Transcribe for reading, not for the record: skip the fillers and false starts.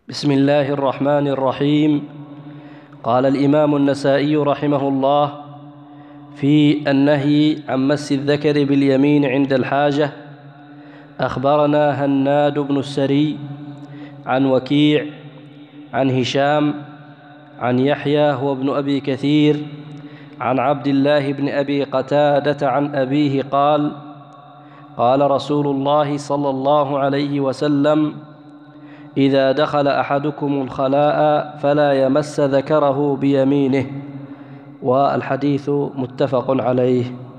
بسم الله الرحمن الرحيم. قال الإمام النسائي رحمه الله في النهي عن مس الذكر باليمين عند الحاجة: أخبرنا هناد بن السري عن وكيع عن هشام عن يحيى هو ابن أبي كثير عن عبد الله بن أبي قتادة عن أبيه قال: قال رسول الله صلى الله عليه وسلم: إذا دخل أحدكم الخلاء فلا يمس ذكره بيمينه. والحديث متفق عليه.